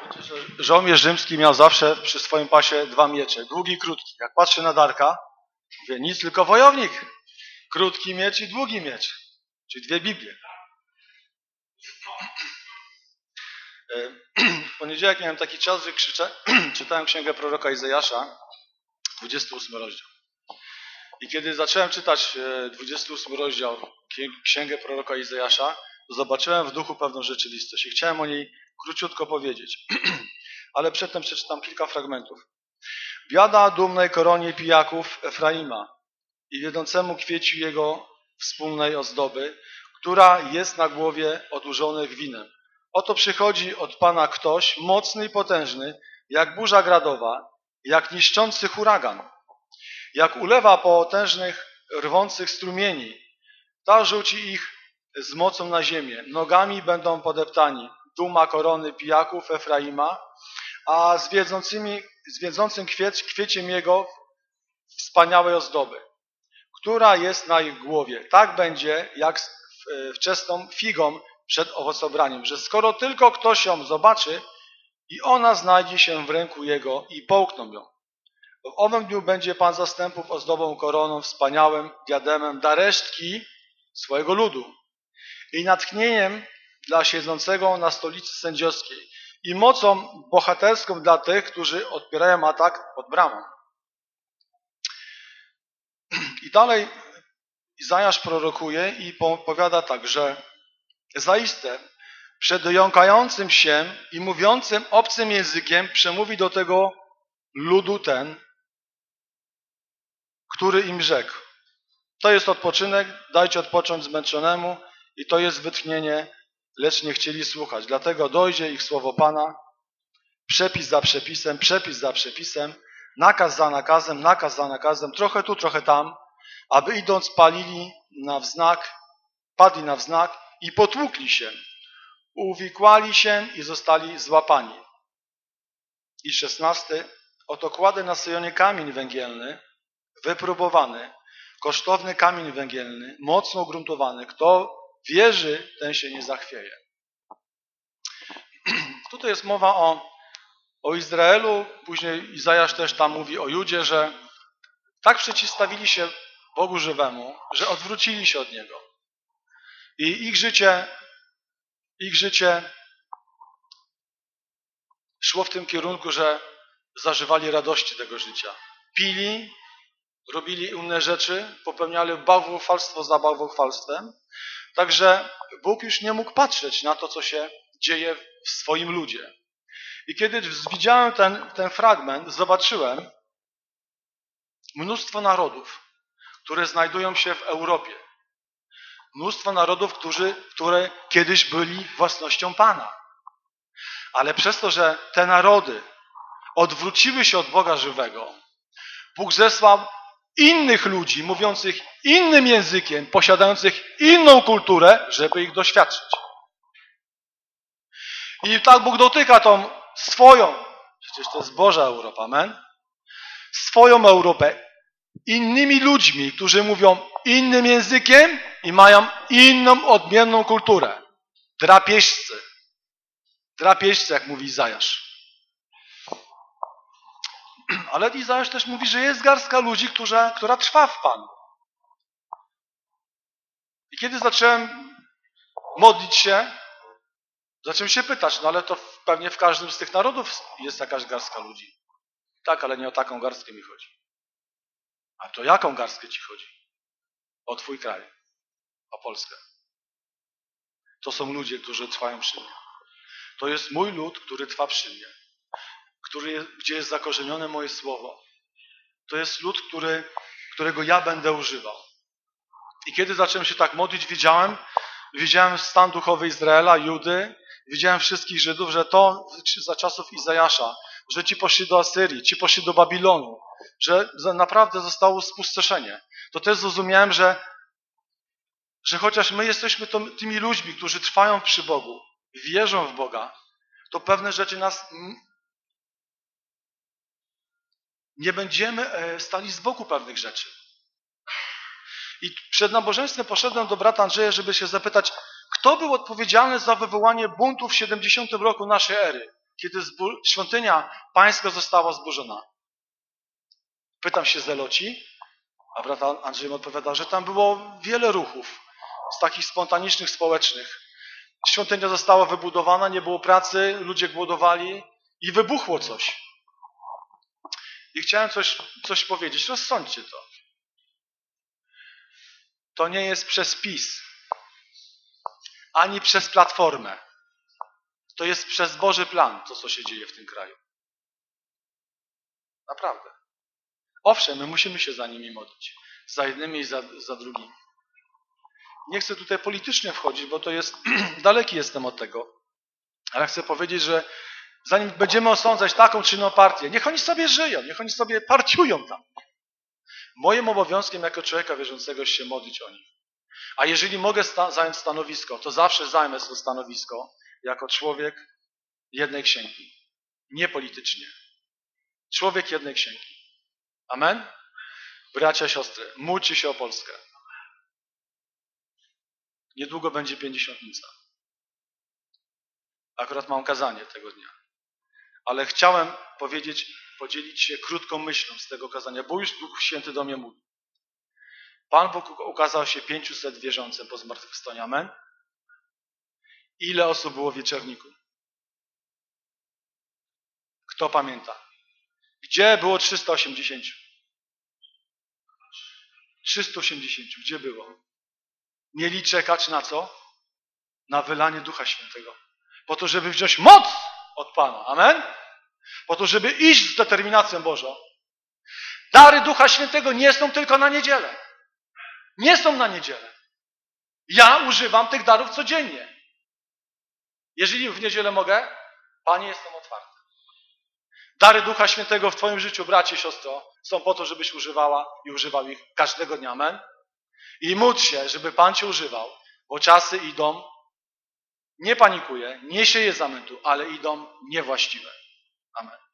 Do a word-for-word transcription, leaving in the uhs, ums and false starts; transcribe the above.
Żołnierz rzymski miał zawsze przy swoim pasie dwa miecze, długi i krótki. Jak patrzy na Darka, mówię, nic, tylko wojownik. Krótki miecz i długi miecz, czyli dwie Biblie. W poniedziałek miałem taki czas, że krzyczę, czytałem księgę proroka Izajasza, dwudziesty ósmy rozdział. I kiedy zacząłem czytać dwudziesty ósmy rozdział księgę proroka Izajasza, to zobaczyłem w duchu pewną rzeczywistość i chciałem o niej króciutko powiedzieć. Ale przedtem przeczytam kilka fragmentów. Biada dumnej koronie pijaków Efraima i wiodącemu kwieciu jego wspólnej ozdoby, która jest na głowie odurzonych winem. Oto przychodzi od Pana ktoś mocny i potężny, jak burza gradowa, jak niszczący huragan, jak ulewa potężnych, rwących strumieni. Ta rzuci ich z mocą na ziemię. Nogami będą podeptani. Duma korony pijaków Efraima, a z wiedzącymi, z wiedzącym kwiec, kwieciem jego wspaniałej ozdoby, która jest na ich głowie. Tak będzie, jak wczesną figą przed owocobraniem, że skoro tylko ktoś ją zobaczy i ona znajdzie się w ręku jego i połkną ją. W owym dniu będzie Pan zastępów ozdobą koroną, wspaniałym diademem dla resztki swojego ludu i natchnieniem dla siedzącego na stolicy sędziowskiej i mocą bohaterską dla tych, którzy odpierają atak pod bramą. I dalej Izajasz prorokuje i powiada tak, że zaiste przed jąkającym się i mówiącym obcym językiem przemówi do tego ludu ten, który im rzekł. To jest odpoczynek, dajcie odpocząć zmęczonemu i to jest wytchnienie, lecz nie chcieli słuchać. Dlatego dojdzie ich słowo Pana, przepis za przepisem, przepis za przepisem, nakaz za nakazem, nakaz za nakazem, trochę tu, trochę tam, aby idąc palili na wznak, padli na wznak i potłukli się, uwikłali się i zostali złapani. I szesnasty. Oto kładę na Syjonie kamień węgielny, wypróbowany, kosztowny kamień węgielny, mocno ugruntowany. Kto wierzy, ten się nie zachwieje. Tutaj jest mowa o, o Izraelu, później Izajasz też tam mówi o Judzie, że tak przeciwstawili się Bogu żywemu, że odwrócili się od Niego. I ich życie, ich życie szło w tym kierunku, że zażywali radości tego życia. Pili, robili inne rzeczy, popełniali bałwochwalstwo za bałwochwalstwem. Także Bóg już nie mógł patrzeć na to, co się dzieje w swoim ludzie. I kiedy widziałem ten, ten fragment, zobaczyłem mnóstwo narodów, które znajdują się w Europie. Mnóstwo narodów, którzy, które kiedyś byli własnością Pana. Ale przez to, że te narody odwróciły się od Boga żywego, Bóg zesłał innych ludzi, mówiących innym językiem, posiadających inną kulturę, żeby ich doświadczyć. I tak Bóg dotyka tą swoją, przecież to jest Boża Europa, amen? Swoją Europę innymi ludźmi, którzy mówią innym językiem i mają inną, odmienną kulturę. Drapieżcy. Drapieżcy, jak mówi Izajasz. Ale Izajasz też mówi, że jest garstka ludzi, która, która trwa w Panu. I kiedy zacząłem modlić się, zacząłem się pytać, no ale to pewnie w każdym z tych narodów jest jakaś garstka ludzi. Tak, ale nie o taką garstkę mi chodzi. A to jaką garstkę ci chodzi? O twój kraj. O Polskę. To są ludzie, którzy trwają przy mnie. To jest mój lud, który trwa przy mnie. Który jest, gdzie jest zakorzenione moje słowo. To jest lud, który, którego ja będę używał. I kiedy zacząłem się tak modlić, widziałem, widziałem stan duchowy Izraela, Judy, widziałem wszystkich Żydów, że to za czasów Izajasza, że ci poszli do Asyrii, ci poszli do Babilonu, że naprawdę zostało spustoszenie. To też zrozumiałem, że, że chociaż my jesteśmy to, tymi ludźmi, którzy trwają przy Bogu, wierzą w Boga, to pewne rzeczy nas nie będziemy stali z boku pewnych rzeczy. I przed nabożeństwem poszedłem do brata Andrzeja, żeby się zapytać, kto był odpowiedzialny za wywołanie buntu w siedemdziesiątym roku naszej ery? kiedy zbu- świątynia pańska została zburzona. Pytam się zeloci, a brat Andrzej mi odpowiada, że tam było wiele ruchów z takich spontanicznych, społecznych. Świątynia została wybudowana, nie było pracy, ludzie głodowali i wybuchło coś. I chciałem coś, coś powiedzieć. Rozsądźcie to. To nie jest przez PiS, ani przez Platformę. To jest przez Boży plan, to co się dzieje w tym kraju. Naprawdę. Owszem, my musimy się za nimi modlić. Za jednymi i za, za drugimi. Nie chcę tutaj politycznie wchodzić, bo to jest, daleki jestem od tego. Ale chcę powiedzieć, że zanim będziemy osądzać taką czy inną partię, niech oni sobie żyją, niech oni sobie partiują tam. Moim obowiązkiem jako człowieka wierzącego jest się modlić o nich. A jeżeli mogę sta- zająć stanowisko, to zawsze zajmę to stanowisko jako człowiek jednej księgi. Nie politycznie. Człowiek jednej księgi. Amen? Bracia, siostry, módlcie się o Polskę. Niedługo będzie pięćdziesiątnica. Akurat mam kazanie tego dnia. Ale chciałem powiedzieć, podzielić się krótką myślą z tego kazania, bo już Duch Święty do mnie mówi. Pan Bóg ukazał się pięciuset wierzącym po zmartwychwstaniu. Amen? Ile osób było w wieczerniku? Kto pamięta? Gdzie było trzysta osiemdziesiąt? trzysta osiemdziesiąt. Gdzie było? Mieli czekać na co? Na wylanie Ducha Świętego. Po to, żeby wziąć moc od Pana. Amen? Po to, żeby iść z determinacją Bożą. Dary Ducha Świętego nie są tylko na niedzielę. Nie są na niedzielę. Ja używam tych darów codziennie. Jeżeli w niedzielę mogę, Panie, jestem otwarty. Dary Ducha Świętego w Twoim życiu, bracie, siostro, są po to, żebyś używała i używał ich każdego dnia. Amen? I módl się, żeby Pan Cię używał, bo czasy idą, nie panikuję, nie sieję zamętu, ale idą niewłaściwe. Amen.